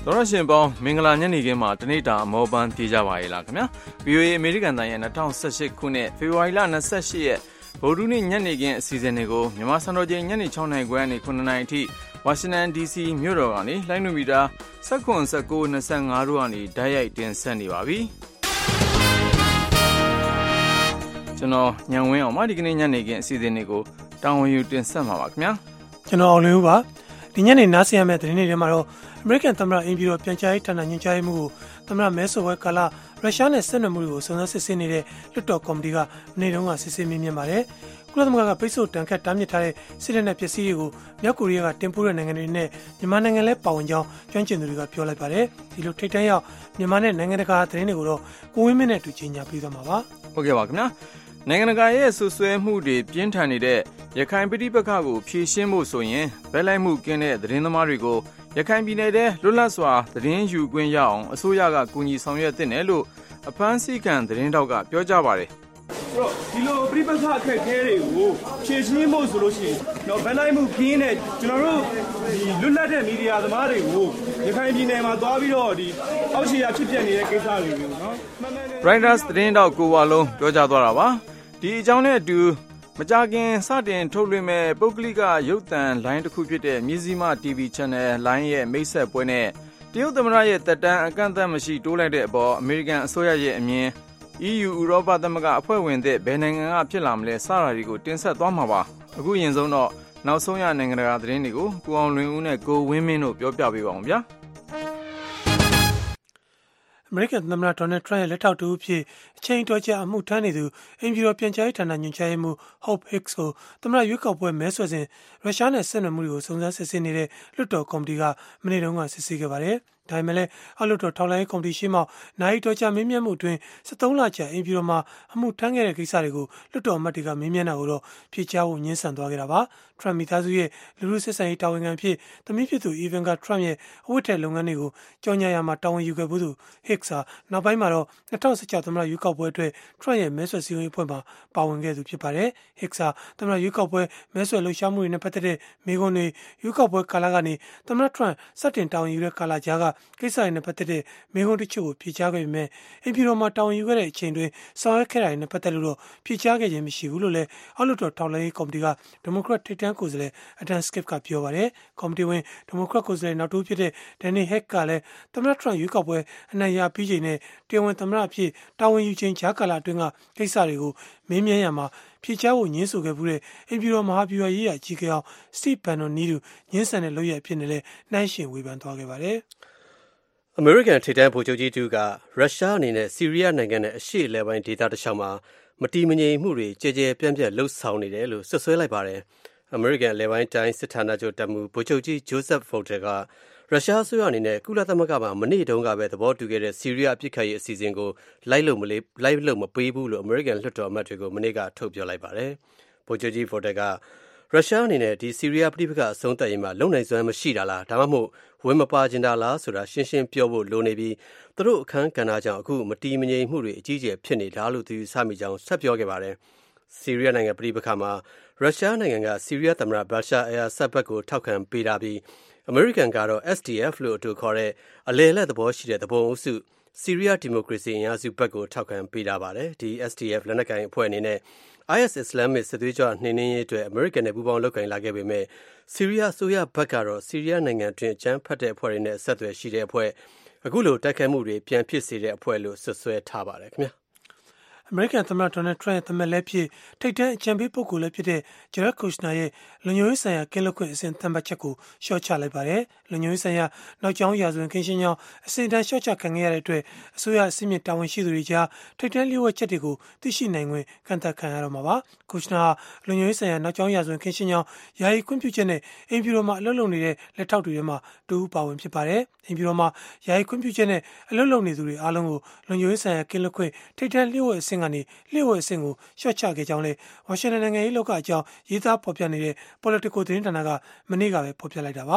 သောရရှင်ပေါင်းမင်္ဂလာညနေခင်းမှာတနေ့တာအမောပန်းပြေးကြပါရဲ့လားခင်ဗျာ VOA အမေရိကန်တိုင်းရဲ့2018ခုနှစ်ဖေဖော်ဝါရီလ28ရက်ဗုဒ္ဓနေ့ညနေခင်းအစီအစဉ်တွေကိုမြန်မာစံတော်ချိန်ညနေ6:00နာရီခွဲနဲ့9:00နာရီအထိဝါရှင်တန် DC မြို့တော်ကနေလိုင်းနိုမီတာ19 19 25တို့ကနေဓာတ်ရိုက်တင်ဆက်နေပါပြီကျွန်တော်ညံဝင်းအောင်မဒီကနေ့ညနေခင်းအစီအစဉ်တွေကိုတာဝန်ယူတင်ဆက်မှာပါခင်ဗျာကျွန်တော်အောင်လင်းဦးပါဒီညနေနားဆင်ရမယ့်သတင်းတွေထဲမှာတော့အမေရိကန်သမ္မတအင်ပြည်တော်ပြန်ကြားရေးဌာနညွှန်ကြားရေးမှူးကိုသမ္မတမဲဆော်ဝဲကာလရုရှားနဲ့ဆက်နွယ်မှုတွေကိုစုံစမ်းစစ်ဆေးနေတဲ့လွှတ်တော်ကော်မတီကမနေ့တုန်းကစစ်ဆေးမြင်ပါတယ်။ကုလသမဂ္ဂကပိတ်ဆို့တန်ခတ်တားမြစ်ထားတဲ့စစ်တပ်နဲ့ပစ္စည်းတွေကိုမြောက်ကိုရီးယားကတင်ပို့တဲ့နိုင်ငံတွေနဲ့မြန်မာနိုင်ငံလည်းပါဝင်ကြောင်းကျွမ်းကျင်သူတွေကပြောလိုက်ပါတယ်။ဒီလိုထိပ်တန်းရောက်မြန်မာနဲ့နိုင်ငံတကာသတင်းတွေကိုတော့ကိုဝင်းမင်းနဲ့တူချင်းညာပြီးသွားမှာပါ။ဟုတ်ကဲ့ပါခင်ဗျာ။နိုင်ငံတကာရဲ့ဆွဆွဲမှုတွေပြင်းထန်နေတဲ့ရခိုင်ပြည်ပခါကိုဖြေရှင်းဖို့ဆိုရင်ဗက်လိုက်မှုကင်းတဲ့သတင်းသမားတွေကိုရခိုင်ပြည်နယ်ထဲလွတ်လပ်စွာသတင်းယူခွင့်ရအောင်အစိုးရကကူညီဆောင်ရွက်သင့်တယ်လို့အဖမ်းဆီးခံသတင်းတောက်ကပြောကြပါတယ်ဒီလိုပြည်ပခအခက်အခဲတွေကိုဖြေရှင်းဖို့ဆိုလို့ရှိရင်တော့ဗက်လိုက်မှုကင်းတဲ့ကျွန်တော်တို့ဒီလွတ်လပ်တဲ့မီဒီယာသမားတွေကိုရခိုင်ပြည်နယ်မှာသွားပြီးတော့ဒီအောက်ခြေရဖြစ်ပျက်နေတဲ့ကိစ္စတွေကိုနော် Reuters သတင်းတောက်ကိုဝါလုံးပြောကြားသွားတာပါဒီအကြောင်းနဲ့အတူမကြခင်စတင်ထုတ်လွှင့်မဲ့ပုဂ္ဂလိကရုပ်သံလိုင်းတစ်ခုဖြစ်တဲ့မြစည်းမ TV Channel လိုင်းရဲ့မိတ်ဆက်ပွဲနဲ့တရုတ်သမ္မတရဲ့တက်တန်းအကန့်အသတ်မရှိတိုးလိုက်တဲ့အပေါ်အမေရိကန်အစိုးရရဲ့အမြင် EU ဥရောပသမဂ္ဂအဖွဲ့ဝင်သစ်ဘယ်နိုင်ငံကဖြစ်လာမလဲစတာတွေကိုတင်ဆက်သွားမှာပါအခုရင်ဆုံးတော့နောက်ဆုံးရနိုင်ငံတကာသတင်းတွေကိုကိုအောင်လွင်ဦးနဲ့ကိုဝင်းမင်းတို့ပြောပြပေးပါအောင်ဗျာအမေရိကန်သမ္မတဒေါ်နယ်ထရန့်ရဲ့လက်ထောက်တူအဖြစ်အချိန်တော်ကြာအမှုထမ်းနေသူအင်ပြည်တော်ပြန်ကြားရေးဌာနညွှန်ကြားရေးမှူး Hope Hicks ကိုသမ္မတရွေးကောက်ပွဲမဲဆွယ်စဉ်ရုရှားနဲ့ဆက်နွယ်မှုတွေကိုစုံစမ်းစစ်ဆေးနေတဲ့လွှတ်တော်ကော်မတီကမနေ့တုန်းကစစ်ဆေးခဲ့ပါတယ်။ဒါပေမဲ့လည်းအောက်လွှတ်တော်ထောက်လှမ်းရေးကော်မတီရှေ့မှနိုင်တော်ကြာမေးမြန်းမှုအတွင်း73လကြာအင်ပြည်တော်မှာအမှုထမ်းခဲ့တဲ့ကိစ္စတွေကိုလွှတ်တော်အမတ်တွေကမေးမြန်းတာကိုတော့ဖြေကြားဖို့ညှင်းဆန်သွားခဲ့တာပါ။ Trump မိသားစုရဲ့လူမှုဆက်ဆံရေးတာဝန်ခံဖြစ်သမီးဖြစ်သူ Ivanka Trump ရဲ့အဝတ်ထည်လုပ်ငန်းတွေကိုကြော်ညာရမှာတာဝန်ယူခဲ့သူ Hicks ဟာနောက်ပိုင်းမှာတော့2016သမ္မတရွေးကောက်ပွဲအတွက် Trump ရဲ့မဲဆွယ်စည်းရုံးရေးအဖွဲ့မှာပါဝင်ခဲ့သူဖြစ်ပါတယ်။ Hicks ဟာသမ္မတရွေးကောက်ပွဲမဲဆွယ်လှုပ်ရှားမှုတွေနဲ့ပတ်သက်တဲ့မေးခွန်းတွေရွေးကောက်ပွဲကာလကနေသမ္မတ Trump စတင်တာဝန်ယူတဲ့ကာလကြားကကိစ္စတွေနဲ့ပတ်သက်တဲ့မေးခွန်းတချို့ကိုဖြေကြားခဲ့ပေမဲ့အင်ပြည်တော်မှာတာဝန်ယူခဲ့တဲ့အချိန်တွင်ဆောင်ရွက်ခဲ့တာတွေနဲ့ပတ်သက်လို့တော့ဖြေကြားခဲ့ခြင်းမရှိဘူးလို့လည်းအောက်လွှတ်တော်ထောက်လှမ်းရေးကော်မတီကဒီမိုကရက်ထိပ်တန်းကိုယ်စားလှယ် Adam Schiff ကပြောပါတယ်။ကော်မတီဝင်ဒီမိုကရက်ကိုယ်စားလှယ်နောက်တူဖြစ်တဲ့ Danny Heck ကလည်းသမ္မတ Trump ရွေးကောက်ပွဲအနိုင်ရပြီးချိန်နဲ့တရားဝင်သမ္မတအဖြစ်တာဝန်ယူချိန်ကြားကာလအတွင်းကကိစ္စတွေကိုမေးမြန်းရမှာဖြေချဖို့ညှင်းဆိုခဲ့မှုတဲ့အင်ပြည်တော်မဟာဗျူဟာရေးရာကြီးကောင် Steve Bannon နီးတူညှင်းဆန်တဲ့လုပ်ရအဖြစ်နဲ့လည်းနှိုင်းယှဉ်ဝေဖန်သွားခဲ့ပါတယ်။အမေရိကန်ထိပ်တန်းဗိုလ်ချုပ်ကြီးတူကရုရှားအနေနဲ့ဆီးရီးယားနိုင်ငံနဲ့အရှေ့အလယ်ပိုင်းဒေသတစ်လျှောက်မှာမတည်မငြိမ်မှုတွေကြဲကြဲပြန့်ပြန့်လှုပ်ဆောင်နေတယ်လို့ဆွဆွဲလိုက်ပါတယ်။အမေရိကန်အလယ်ပိုင်းတိုင်းစစ်ဌာနချုပ်တပ်မှူးဗိုလ်ချုပ်ကြီး Joseph Votel ကရုရှားအစိုးရအနေနဲ့ကုလသမဂ္ဂမှာမနေ့တုန်းကပဲသဘောတူခဲ့တဲ့ဆီးရီးယားအပစ်အခတ်ရေးအစီအစဉ်ကိုလိုက်လို့မပေးဘူးလို့အမေရိကန်လွှတ်တော်အမတ်တွေကိုမနေ့ကထုတ်ပြောလိုက်ပါတယ်။ဗိုလ်ချုပ်ကြီး Votel ကရုရှားအနေနဲ့ဒီဆီးရီးယားပြည်ပကအဆုံးသတ်ရေးမှာလုံနိုင်စွမ်းမရှိတာလားဒါမှမဟုတ်ဝင်မပါကျင်တာလားဆိုတာရှင်းရှင်းပြောဖို့လိုနေပြီးသူတို့အခန်းကဏ္ဍကြောင့်အခုမတီးမငြိမ်မှုတွေအကြီးကျယ်ဖြစ်နေတာလို့သူယူဆမိကြောင်းဆက်ပြောခဲ့ပါတယ်။ဆီးရီးယားနိုင်ငံပြည်ပခါမှာရုရှားနိုင်ငံကဆီးရီးယားသမ္မတဘာရှာအယ်အဆတ်ဘတ်ကိုထောက်ခံပေးတာပြီးအမေရိကန်ကတော့ SDF လို့အတူခေါ်တဲ့အလယ်အလတ်သဘောရှိတဲ့သဘောအုပ်စုဆီးရီးယားဒီမိုကရေစီအင်အားစုဘက်ကိုထောက်ခံပေးတာပါတယ်။ဒီ SDF လက်နက်ကိုင်အဖွဲ့အနေနဲ့IS အစ္စလာမစ်စစ်သွေးကြွနှိမ်နင်းရေးအတွက်အမေရိကန်နဲ့ပူးပေါင်းလုပ်ကိုင်လာခဲ့ပေမဲ့ဆီးရီးယားအစိုးရဘက်ကတော့ဆီးရီးယားနိုင်ငံတွင်းအကြမ်းဖက်တဲ့အဖွဲ့တွေနဲ့ဆက်သွယ်ရှိတဲ့အဖွဲ့အခုလိုတိုက်ခိုက်မှုတွေပြန်ဖြစ်စေတဲ့အဖွဲ့လို့ဆွဆွဲထားပါတယ်ခင်ဗျာအမေရိကန်သမ္မတဒေါ်နယ်ထရန့်ရဲ့သမက်လည်းဖြစ်ထိပ်တန်းအကြံပေးပုဂ္ဂိုလ်လည်းဖြစ်တဲ့ဂျရက်ကူရှနာရဲ့လူညွှန်ရေးဆိုင်ရာကင်းလွတ်ခွင့်အစဉ်သတ်မှတ်ချက်ကိုလျှော့ချလိုက်ပါတယ်။လူညွှန်ရေးဆိုင်ရာနောက်ကျောင်းရာဇဝင်ကင်းရှင်းကြောင်းအစဉ်တန်းလျှော့ချခံခဲ့ရတဲ့အတွက်အစိုးရအစည်းအမြစ်တာဝန်ရှိသူတွေကြားထိပ်တန်းလျှို့ဝှက်ချက်တွေကိုသိရှိနိုင်ခွင့်ကန့်သတ်ခံရတော့မှာပါ။ကူရှနာလူညွှန်ရေးဆိုင်ရာနောက်ကျောင်းရာဇဝင်ကင်းရှင်းကြောင်းယာယီခွင့်ပြုချက်နဲ့အင်ဖြူတော်မှာအလုပ်လုပ်နေတဲ့လက်ထောက်တွေထဲမှာတူပါဝင်ဖြစ်ပါတယ်။အင်ဖြူတော်မှာယာယီခွင့်ပြုချက်နဲ့အလုပ်လုပ်နေသူတွေအားလုံးကိုလူညွှန်ရေးဆိုင်ရာကင်းလွတ်ခွင့်ထိပ်တန်းလျှို့ဝှက်အဆင့်ကနေလျှို့ဝှက်အဆင့်ကိုလျှော့ချခဲ့ကြောင်းလည်းဝါရှင်တန်နိုင်ငံရေးလောကအကြောင်းရေးသားဖော်ပြနေတဲ့ Politico သတင်းဌာနကမနေ့ကပဲဖော်ပြလိုက်တာပါ။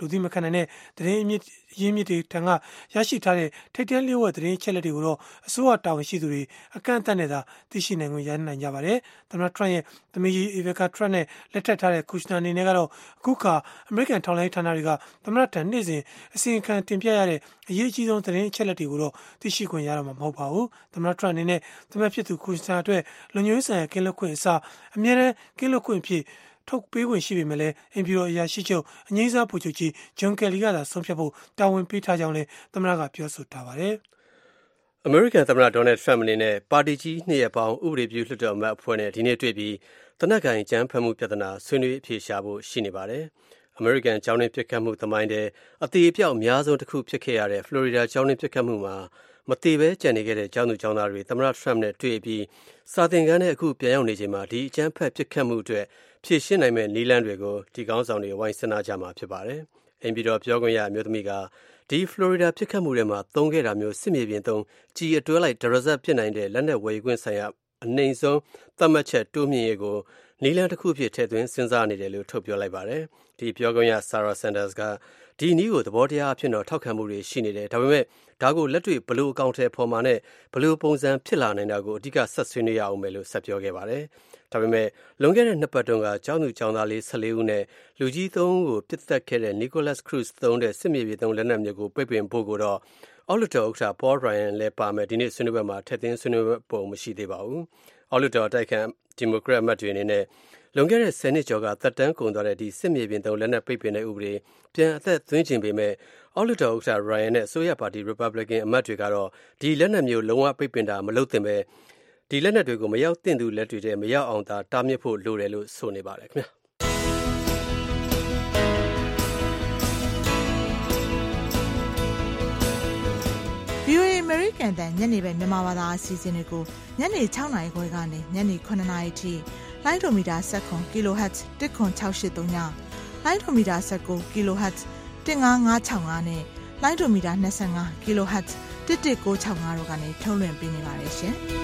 လူသိမခံနိုင်တဲ့သတင်းရင်းမြစ်တွေထံကရရှိထားတဲ့ထိပ်တန်းလျှို့ဝှက်သတင်းချက်လက်တွေကိုတော့အစိုးရတာဝန်ရှိသူတွေအကန့်အသတ်နဲ့သာသိရှိနိုင်ခွင့်ရနိုင်ကြပါတယ်။သမ္မတထရန့်ရဲ့သမီးကြီးအေဗကာထရန့်နဲ့လက်ထပ်ထားတဲ့ကူရှနာအနေနဲ့ကတော့အခုခါအမေရိကန်ထောက်လှမ်းရေးဌာနတွေကသမ္မတထံနေ့စဉ်အစီရင်ခံတင်ပြရတဲ့အရေးအကြီးဆုံးသတင်းချက်လက်တွေကိုတော့သိရှိခွင့်ရတော့မှာမဟုတ်ပါဘူး။သမ္မတထရန့်အနေနဲ့သမ္မတဖြစ်သူကူရှနာအတွက်လုံခြုံရေးဆိုင်ရာကင်းလွတ်ခွင့်အစားအမြဲတမ်းကင်းလွတ်ခွင့်ဖြစ်ထုတ်ပေးခွင့်ရှိပေမဲ့လည်းအိမ်ဖြူတော်အရာရှိချုပ်အငြိမ်းစားဗိုလ်ချုပ်ကြီးဂျွန်ကယ်လီကသာဆုံးဖြတ်ဖို့တာဝန်ပေးထားကြောင်းလည်းသမ္မတကပြောဆိုထားပါတယ်။အမေရိကန်သမ္မတဒေါ်နယ်ထရန့်အနေနဲ့ပါတီကြီး2ရပ်ပေါင်းဥပဒေပြုလွှတ်တော်အမတ်အဖွဲ့နဲ့ဒီနေ့တွေ့ပြီးတနက်ကန်ကြမ်းဖက်မှုပြဿနာဆွေးနွေးအဖြေရှာဖို့ရှိနေပါတယ်။အမေရိကန်ကျောင်းတွင်းပစ်ခတ်မှုသမိုင်းတဲ့အသေးအပြောက်အများဆုံးတစ်ခုဖြစ်ခဲ့ရတဲ့ဖလော်ရီဒါကျောင်းတွင်းပစ်ခတ်မှုမှာမသေးပဲကြံနေခဲ့တဲ့ကျောင်းသူကျောင်းသားတွေသမ္မတထရန့်နဲ့တွေ့ပြီးစာသင်ခန်းထဲအခုပြန်ရောက်နေချိန်မှာဒီအကြမ်းဖက်ပစ်ခတ်မှုအတွက်ဖြည့်ရှင်းနိုင်မဲ့နည်းလမ်းတွေကိုဒီကောင်းဆောင်တွေဝိုင်းစနာကြမှာဖြစ်ပါတယ်။အိမ်ပြည်တော်ပြောခွင့်ရအမျိုးသမီးကဒီဖလော်ရီဒါပစ်ခတ်မှုတွေမှာသုံးခဲ့တာမျိုးစစ်မြေပြင်သုံးကြီးအတွဲလိုက်ဒရဇက်ဖြစ်နိုင်တဲ့လက်နက်ဝယ်ခွင့်ဆိုင်ရာအနှိမ်ဆုံးသတ်မှတ်ချက်တိုးမြင့်ရေးကိုနည်းလမ်းတစ်ခုဖြစ်ထည့်သွင်းစဉ်းစားနေတယ်လို့ထုတ်ပြောလိုက်ပါတယ်။ဒီပြောခွင့်ရ Sarah Sanders ကဒီနည်းကိုသဘောတရားအဖြစ်တော့ထောက်ခံမှုတွေရှိနေတယ်ဒါပေမဲ့ဒါကိုလက်တွေ့ဘလို့အကောင့်ထဲပေါ်မှာနဲ့ဘလို့ပုံစံဖြစ်လာနိုင်တာကိုအဓိကဆက်ဆွေးနွေးရအောင်မယ်လို့ဆက်ပြောခဲ့ပါတယ်။ဒါပေမဲ့လွန်ခဲ့တဲ့2ပတ်တုန်းကကျောင်းသူကျောင်းသားလေး14ဦးနဲ့လူကြီး3ဦးကိုပြစ်တက်ခဲ့တဲ့ Nicholas Cruz သုံးတဲ့စစ်မြေပြင်သုံးလက်နက်မျိုးကိုပိတ်ပင်ဖို့ကိုတော့အောက်လွှတ်တော်ဥက္ကဋ္ဌ Paul Ryan လည်းပါမယ်ဒီနေ့ဆွေးနွေးပွဲမှာထည့်သွင်းဆွေးနွေးပုံမရှိသေးပါဘူး။အောက်လွှတ်တော်တိုက်ခံဒီမိုကရက်အမတ်တွေအနေနဲ့လွန်ခဲ့တဲ့10နှစ်ကျော်ကသက်တမ်းကုန်သွားတဲ့ဒီစစ်မြေပြင်သုံးလက်နက်ပိတ်ပင်တဲ့ဥပဒေပြန်အသက်သွင်းခြင်းပေမဲ့အောက်လွှတ်တော်ဥက္ကဋ္ဌ Ryan နဲ့အစိုးရပါတီ Republican အမတ်တွေကတော့ဒီလက်နက်မျိုးလုံးဝပိတ်ပင်တာမလုပ်သင့်ပဲဒီလက်နက်တွေကိုမရောက်သင့်သူလက်တွေထဲမရောက်အောင်သာတားမြစ်ဖို့လိုတယ်လို့ဆိုနေပါတယ်ခင်ဗျာ။ VOA American တန်ညနေပဲမြန်မာဘာသာအစီအစဉ်တွေကိုညနေ6:00 နာရီခွဲကနေညနေ9:00 နာရီထိလိုင်းဒိုမီတာ7 kHz 10683ညလိုင်းဒိုမီတာ19 kHz 15565နဲ့လိုင်းဒိုမီတာ25 kHz 11965တို့ကနေထုတ်လွှင့်ပေးနေပါတယ်ရှင်။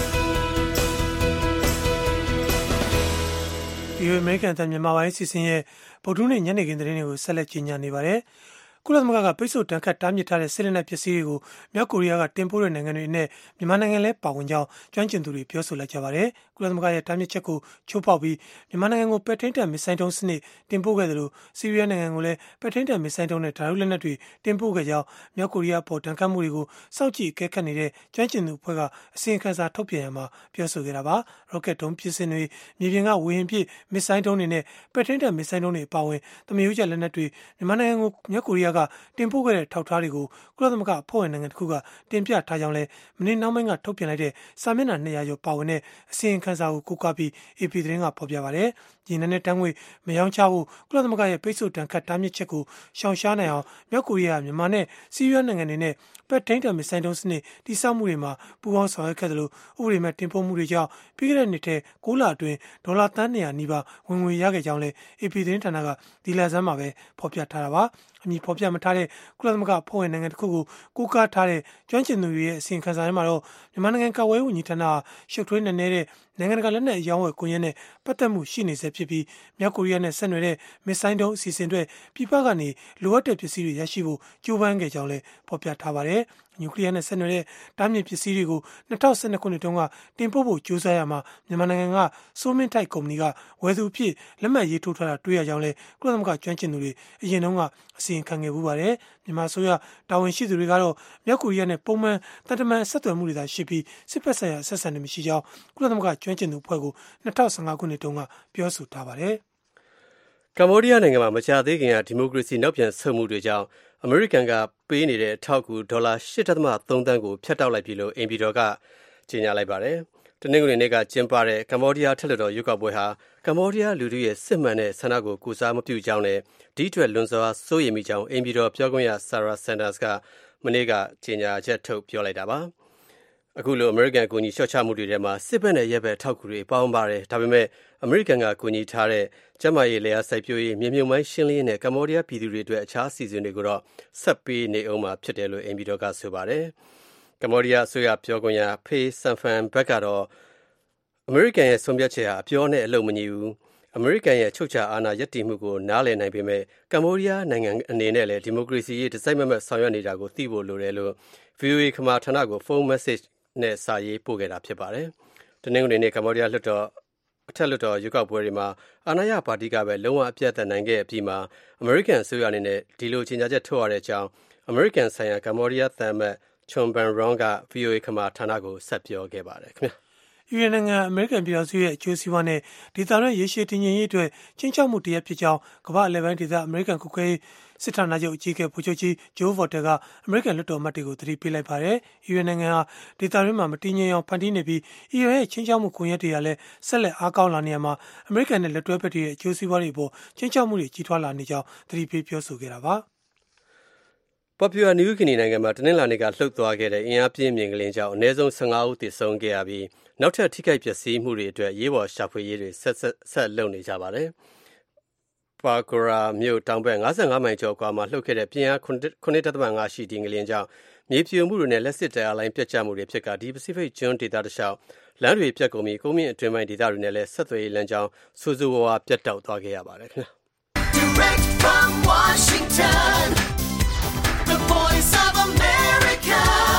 VOA American တန်မြန်မာပိုင်းအစီအစဉ်ရဲ့ဗုဒ္ဓနေ့ညနေခင်းသတင်းတွေကိုဆက်လက်ကြီးညာနေပါတယ်။ကုလသမဂ္ဂကပိတ်ဆို့တန်ခတ်တားမြစ်ထားတဲ့စစ်လက်နက်ပစ္စည်းတွေကိုမြောက်ကိုရီးယားကတင်ပို့တဲ့နိုင်ငံတွေနဲ့မြန်မာနိုင်ငံလည်းပါဝင်ကြောင်းကျွမ်းကျင်သူတွေပြောဆိုလိုက်ကြပါတယ်။ကုလသမဂ္ဂရဲ့တားမြစ်ချက်ကိုချိုးဖောက်ပြီးမြန်မာနိုင်ငံကိုပဲ့ထိန်းတပ်မစ်ဆိုင်းဒုံးစနစ်တင်ပို့ခဲ့တယ်လို့ဆီးရီးယားနိုင်ငံကိုလည်းပဲ့ထိန်းတပ်မစ်ဆိုင်းဒုံးနဲ့ဓာတုလက်နက်တွေတင်ပို့ခဲ့ကြောင်းမြောက်ကိုရီးယားပေါ်တန်ခတ်မှုတွေကိုစောင့်ကြည့်အကဲခတ်နေတဲ့ကျွမ်းကျင်သူအဖွဲ့ကအစီရင်ခံစာထုတ်ပြန်ရမှာပြောဆိုခဲ့တာပါ။ရော့ကက်ဒုံးပစ်စင်တွေမြေပြင်ကဝေဟင်ပစ်မစ်ဆိုင်းဒုံးတွေနဲ့ပဲ့ထိန်းတပ်မစ်ဆိုင်းဒုံးတွေအပါအဝင်သမယိုးကျလက်နက်တွေမြန်မာနိုင်ငံကိုမြောက်ကိုရီးယားကတင်ပို့ခဲ့တဲ့ထောက်ထားတွေကိုကုလသမဂ္ဂအဖွဲ့ဝင်နိုင်ငံတစ်ခုကတင်ပြထားကြောင်းလဲမနေ့နောက်ပိုင်းကထုတ်ပြန်လိုက်တဲ့စာမျက်နှာ200ကျော်ပါဝင်တဲ့အစီရင်ခံစာကိုကိုးကားပြီး AP သတင်းကဖော်ပြပါတယ်။ဒီနေ့တန်းငွေမယောင်းချဖို့ကုလသမဂ္ဂရဲ့ပိတ်ဆို့တန်ခတ်တားမြစ်ချက်ကိုရှောင်ရှားနိုင်အောင်မြောက်ကိုရီးယားမြန်မာနဲ့ဆီးရီးယားနိုင်ငံတွေနဲ့ပဲ့ထိန်းတပ်မစ်ဆိုင်းဒုံးစနစ်တိစောက်မှုတွေမှာပူးပေါင်းဆောင်ရွက်ခဲ့တယ်လို့ဥပဒေမဲ့တင်ပို့မှုတွေကြောင့်ပြီးခဲ့တဲ့နှစ်ထဲ6လအတွင်းဒေါ်လာသန်း200နီးပါးဝင်ငွေရခဲ့ကြောင်းလဲ AP သတင်းဌာနကဒီလဆန်းမှာပဲဖော်ပြထားတာပါ။အမည်ဖော်ပြမထားတဲ့ကုလသမဂ္ဂအဖွဲ့ဝင်နိုင်ငံတစ်ခုကိုကိုးကားထားတဲ့ကျွမ်းကျင်သူတွေရဲ့အစီရင်ခံစာထဲမှာတော့မြန်မာနိုင်ငံကာကွယ်ရေးဝန်ကြီးဌာနရှုပ်ထွေးနေတဲ့နိုင်ငံတကာလက်နက်အယောင်းဝယ်ကွန်ရက်နဲ့ပတ်သက်မှုရှိနေစေဖြစ်ပြီးမြောက်ကိုရီးယားနဲ့ဆက်နွယ်တဲ့မစ်ဆိုင်းဒုံးအစီအစဉ်တွေပြည်ပကနေလိုအပ်တဲ့ပစ္စည်းတွေရရှိဖို့ကြိုးပမ်းခဲ့ကြောင်းလည်းဖော်ပြထားပါတယ်။နျူကလ িয়ার နဲ့ဆက်နွယ်တဲ့တားမြစ်ပစ္စည်းတွေကို2012ခုနှစ်တုန်းကတင်ပို့ဖို့ကြိုးစားရမှာမြန်မာနိုင်ငံကစိုးမင်းထိုက်ကုမ္ပဏီကဝယ်သူအဖြစ်လက်မှတ်ရေးထိုးထားတာတွေ့ရကြောင်းလည်းကုလသမဂ္ဂကျွမ်းကျင်သူတွေအရင်တုန်းကအစီရင်ခံခဲ့မှုပါတယ်။မြန်မာဆိုရတာဝန်ရှိသူတွေကတော့မြောက်ကိုရီးယားနဲ့ပုံမှန်တန်တမန်ဆက်သွယ်မှုတွေသာရှိပြီးစစ်ဖက်ဆိုင်ရာဆက်ဆံနေမရှိကြောင်းကုလသမဂ္ဂကျွမ်းကျင်သူအဖွဲ့ကို2015ခုနှစ်တုန်းကပြောဆိုထားပါတယ်။ကမ္ဘောဒီးယားနိုင်ငံမှာမကြာသေးခင်ကဒီမိုကရေစီနောက်ပြန်ဆုတ်မှုတွေကြောင့်အမေရိကန်ကပေးနေတဲ့အထောက်အကူဒေါ်လာ8.3 သန်းကိုဖျက်တောက်လိုက်ပြီလို့အိမ်ပြည်တော်ကကြေညာလိုက်ပါတယ်။တနင်္ဂနွေနေ့ကကျင်းပတဲ့ကမ္ဘောဒီးယားထက်လွှတ်တော်ရွေးကောက်ပွဲဟာကမ္ဘောဒီးယားလူထုရဲ့စစ်မှန်တဲ့ဆန္ဒကိုကိုးစားမပြုကြောင်းနဲ့ဒီအတွက်လွန်စွာစိုးရိမ်မိကြောင်းအိမ်ပြည်တော်ပြောခွင့်ရ Sarah Sanders ကမနေ့ကကြေညာချက်ထုတ်ပြောလိုက်တာပါ။အခုလိုအမေရိကန်အကူအညီလျှော့ချမှုတွေထဲမှာစစ်ဘက်နဲ့ရဲဘက်ထောက်ကူတွေပေါင်းပါတယ်။ဒါပေမဲ့အမေရိကန်ကကူညီထားတဲ့ကျန်းမာရေးလျာစိုက်ပျိုးရေးမြေမြုပ်မိုင်းရှင်းလင်းရေးနဲ့ကမ္ဘောဒီးယားပြည်သူတွေအတွက်အခြားအစီအစဉ်တွေကိုတော့ဆက်ပေးနေအောင်မှာဖြစ်တယ်လို့အိမ်ပြည်တော်ကဆိုပါတယ်။ကမ္ဘောဒီးယားအစိုးရပြောခွင့်ရဖေးဆန်ဖန်ဘက်ကတော့အမေရိကန်ရဲ့ဆုံးဖြတ်ချက်ဟာအပြောနဲ့အလုပ်မညီဘူးအမေရိကန်ရဲ့ချုပ်ချာအာဏာရပ်တည်မှုကိုနားလည်နိုင်ပေမဲ့ကမ္ဘောဒီးယားနိုင်ငံအနေနဲ့လည်းဒီမိုကရေစီရေးတစိုက်မမတ်ဆောင်ရွက်နေတာကိုသိဖို့လိုတယ်လို့ VOA ခမာဌာနကိုဖုန်း message နဲ့စာရေးပို့ခဲ့တာဖြစ်ပါတယ်။တနင်္ဂနွေနေ့ကမ္ဘောဒီးယားအထက်လွှတ်တော်ရွေးကောက်ပွဲတွေမှာအာဏာရပါတီကပဲလုံးဝအပြတ်သက်နိုင်ခဲ့အပြီးမှာအမေရိကန်အစိုးရအနေနဲ့ဒီလိုကြေညာချက်ထုတ်ရတဲ့အကြောင်းအမေရိကန်ဆိုင်ရာကမ္ဘောဒီးယားသံအမတ်ချွန်ဘန်ရွန်က VOA ခမာဌာနကိုဆက်ပြောခဲ့ပါတယ်ခင်ဗျာ။ယူအေနိုင်ငံအမေရိကန်ပြည်ထောင်စုရဲ့အကျိုးစီးပွားနဲ့ဒေသတွင်းရေရှည်တည်ငြိမ်ရေးအတွက်ချင်းချောက်မှုတရက်ဖြစ်ကြောင်းကမ္ဘာအလဲပိုင်းဒေသအမေရိကန်国会စစ်ဌာနချုပ်အကြီးအကဲဗိုလ်ချုပ်ကြီးဂျိုးဗော်တယ်ကအမေရိကန်လွှတ်တော်အမတ်တွေကိုသတိပေးလိုက်ပါတယ်။ယူအေနိုင်ငံဟာဒေသတွင်းမှာမတည်ငြိမ်အောင်ဖန်တီးနေပြီးအီရန်ရဲ့ချင်းချောက်မှုကွန်ရက်တွေကလည်းဆက်လက်အားကောင်းလာနေရမှာအမေရိကန်နဲ့လက်တွဲဖက်တွေရဲ့အကျိုးစီးပွားတွေအပေါ်ချင်းချောက်မှုတွေကြီးထွားလာနေကြောင်းသတိပေးပြောဆိုခဲ့တာပါ။Papua New Guinea နိုင်ငံမှာတနင်္လာနေ့ကလှုပ်သွားခဲ့တဲ့အင်အားပြင်းမြင်ကလေးကြောင့်အနည်းဆုံး15ဦးသေဆုံးခဲ့ရပြီးနောက်ထပ်ထိခိုက်ပျက်စီးမှုတွေအတွက်ရေးပေါ်ရှာဖွေရေးတွေဆက်လုပ်နေကြပါတယ်။ Pakora မြို့တောင်ဘက်55မိုင်ကျော်ကွာမှာလှုပ်ခဲ့တဲ့ပြင်းအား 9.5 ရှိဒီငလျင်ကြောင့်မြေပြိုမှုတွေနဲ့လက်စစ်တရားလိုင်းပြတ်ကျမှုတွေဖြစ်ကဒီ Pacific ကျွန်းဒေသတစ်လျှောက်လမ်းတွေပြတ်ကုန်ပြီးကုန်းမြင့်အတွင်းပိုင်းဒေသတွေနဲ့လည်းဆက်သွယ်ရေးလမ်းကြောင်းဆိုးဆိုးဝါးဝါပြတ်တောက်သွားခဲ့ရပါတယ်ခင်ဗျာ။ Direct from Washington The Voice of America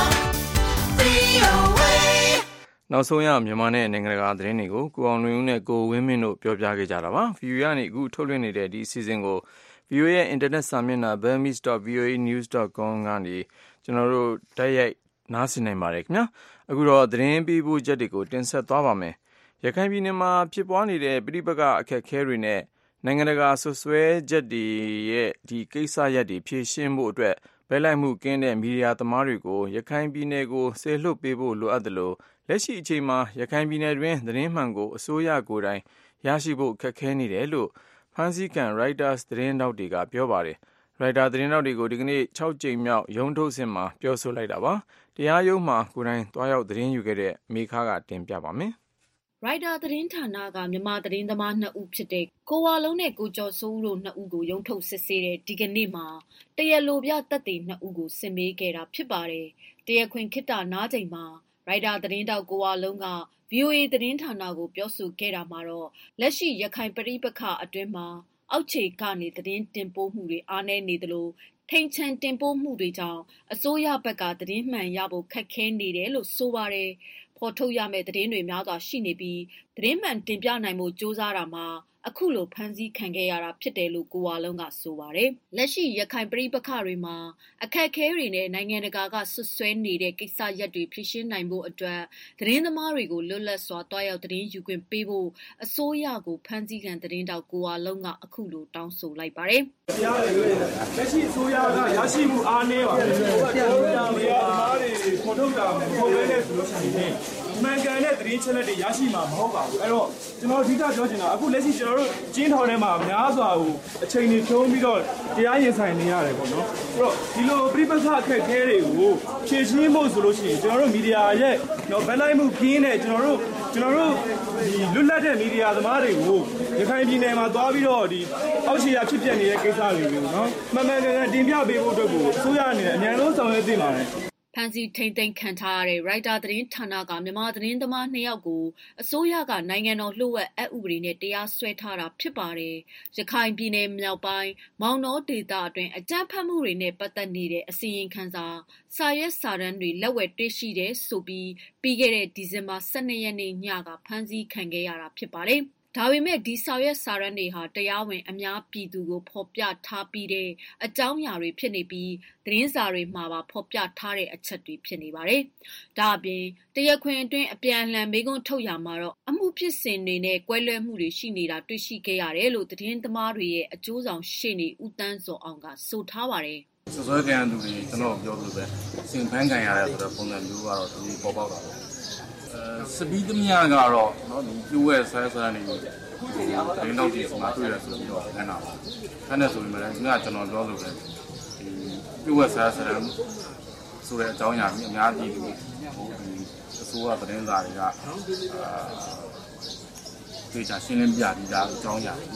VOA နောက်ဆုံးရမြန်မာနဲ့နိုင်ငံတကာသတင်းတွေကိုကိုအောင်လွင်ဦးနဲ့ကိုဝင်းမင်းတို့ပြောပြခဲ့ကြတာပါ။ VOA ကနေအခုထုတ်လွှင့်နေတဲ့ဒီအစီအစဉ်ကို VOA ရဲ့ internet စာမျက်နှာ burmese.voanews.com ကနေကျွန်တော်တို့တိုက်ရိုက်နားဆင်နိုင်ပါတယ်ခင်ဗျာ။အခုတော့သတင်းပေးပို့ချက်တွေကိုတင်ဆက်သွားပါမယ်။ရခိုင်ပြည်နယ်မှာဖြစ်ပွားနေတဲ့ပြည်ပအခက်အခဲတွေနဲ့နိုင်ငံတကာဆွဆွဲချက်တွေရဲ့ဒီကိစ္စရပ်တွေဖြေရှင်းဖို့အတွက်ဘက်လိုက်မှုကင်းတဲ့မီဒီယာသမားတွေကိုရခိုင်ပြည်နယ်ကိုဆယ်လွတ်ပေးဖို့လိုအပ်သလိုလက်ရှိအချိန်မှာရခိုင်ပြည်နယ်တွင်သတင်းမှန်ကိုအစိုးရကိုယ်တိုင်ရရှိဖို့ခက်ခဲနေတယ်လို့ဖမ်းဆီးခံ Reuters သတင်းတောက်တွေကပြောပါတယ်။ Reuters သတင်းတောက်တွေကိုဒီကနေ့6ကြိမ်မြောက်ရုံးထုတ်စဉ်မှာပြောဆိုလိုက်တာပါ။တရားရုံးမှာကိုယ်တိုင်သွားရောက်သတင်းယူခဲ့တဲ့မေခါကတင်ပြပါမယ်။ Reuters သတင်းဌာနကမြန်မာသတင်းသမား2ဦးဖြစ်တဲ့ကိုဝါလုံးနဲ့ကိုကျော်စိုးဦးတို့2ဦးကိုရုံးထုတ်စစ်ဆေးတဲ့ဒီကနေ့မှာတရားလိုပြသက်သေ2ဦးကိုစစ်မေးခဲ့တာဖြစ်ပါတယ်။တရားခွင်ခေတ္တနားချိန်မှာReuters သတင်းတောက်ကိုဝါလုံးက VOA သတင်းဌာနကိုပြောဆိုခဲ့တာမှာတော့လက်ရှိရခိုင်ပဋိပက္ခအတွင်းမှာအောက်ခြေကနေသတင်းတင်ပို့မှုတွေအားနည်းနေသလိုထိန်ချန်တင်ပို့မှုတွေကြောင့်အစိုးရဘက်ကသတင်းမှန်ရဖို့ခက်ခဲနေတယ်လို့ဆိုပါတယ်။ဖော်ထုတ်ရမယ့်သတင်းတွေများစွာရှိနေပြီးသတင်းမှန်တင်ပြနိုင်ဖို့ကြိုးစားတာမှာအခုလိုဖမ်းဆီးခံခဲ့ရတာဖြစ်တယ်လို့ကိုဝါလုံးကဆိုပါတယ်။လက်ရှိရခိုင်ပဋိပက္ခတွေမှာအခက်အခဲတွေနဲ့နိုင်ငံတကာကဆွဆွဲနေတဲ့ကိစ္စရပ်တွေဖြေရှင်းနိုင်ဖို့အတွက်သတင်းသမားတွေကိုလွတ်လပ်စွာတွားရောက်သတင်းယူခွင့်ပေးဖို့အစိုးရကိုဖမ်းဆီးခံသတင်းတောက်ကိုဝါလုံးကအခုလိုတောင်းဆိုလိုက်ပါတယ်။လက်ရှိအစိုးရကရရှိမှုအားနည်းပါတယ်။တရားသမားတွေခေါ်ထုတ်တာမဟုတ်ဘဲနဲ့ဆိုလို့ရှိရင်မှန်ကန်တဲ့သတင်းချက်လက်တွေရရှိမှာမဟုတ်ပါဘူး။အဲ့တော့ကျွန်တော်အဓိကပြောချင်တာအခုလက်ရှိကျွန်တော်တို့ကျင်းထောင်ထဲမှာများစွာကိုအချိန်တွေဖြုံးပြီးတော့တရားရင်ဆိုင်နေရတယ်ပေါ့နော်။အဲ့တော့ဒီလိုပြိပခအခက်အခဲတွေကိုဖြေရှင်းဖို့ဆိုလို့ရှိရင်ကျွန်တော်တို့မီဒီယာရဲ့ဘက်လိုက်မှုကင်းတဲ့ကျွန်တော်တို့ဒီလွတ်လပ်တဲ့မီဒီယာသမားတွေကိုရခိုင်ပြည်နယ်မှာသွားပြီးတော့ဒီအောက်ခြေရဖြစ်ပျက်နေတဲ့ကိစ္စတွေကိုနော်မှန်မှန်ကန်ကန်တင်ပြပေးဖို့အတွက်ကိုအစိုးရအနေနဲ့အများဆုံးဆောင်ရွက်သင့်ပါတယ်ဖန်စီထိန်သိမ်းခံထားရတဲ့ Reuters သတင်းဌာနကမြန်မာသတင်းသမား2ယောက်ကိုအစိုးရကနိုင်ငံတော်လှုပ်ဝက်အက်ဥပဒေနဲ့တရားစွဲထားတာဖြစ်ပါတယ်။ရခိုင်ပြည်နယ်မြောက်ပိုင်းမောင်တောဒေသအတွင်းအကြမ်းဖက်မှုတွေနဲ့ပတ်သက်နေတဲ့အစီရင်ခံစာရွက်စာတမ်းတွေလက်ဝယ်တွေ့ရှိတယ်ဆိုပြီးခဲ့တဲ့ဒီဇင်ဘာ12ရက်နေ့ညကဖမ်းဆီးခံခဲ့ရတာဖြစ်ပါတယ်။ဒါပေမဲ့ဒီစာရွက်စာတမ်းတွေဟာတရားဝင်အများပြည်သူကိုဖော်ပြထားပြီးတဲ့အကြောင်းအရာတွေဖြစ်နေပြီးသတင်းစာတွေမှာပါဖော်ပြထားတဲ့အချက်တွေဖြစ်နေပါတယ်။ဒါအပြင်တရားခွင်အတွင်းအပြန်အလှန်မေးခွန်းထုတ်ရမှာတော့အမှုဖြစ်စဉ်တွေနဲ့ကွဲလွဲမှုတွေရှိနေတာတွေ့ရှိခဲ့ရတယ်လို့သတင်းသမားတွေရဲ့အကျိုးဆောင်ရှေ့နေဦးတန်းစောအောင်ကဆိုထားပါတယ်။စွဲခံရသူတွေကျွန်တော်ပြောလို့ပဲစင်ဖန်းခံရတယ်ဆိုတော့ပုံစံမျိုးကတော့ဒီပေါ်ပေါက်တာပဲစပီးသမ ्या ကတော့နော်ဒီကျိုးရဲ့ဆဲနေပြီးဒင်းတော့ဒီစမှာတွေ့ရဆိုပြီးတော့ခန်းတာပါခန်းနေဆိုပြီးမှလည်းကျွန်တော်ပြောလို့ပဲဒီကျိုးရဲ့ဆဲဆိုတဲ့အကြောင်းအရာကြီးအများကြီးဒီအစိုးရသတင်းစာတွေကဒေတာရှင်းလင်းပြပြီးသားအကြောင်းအရာ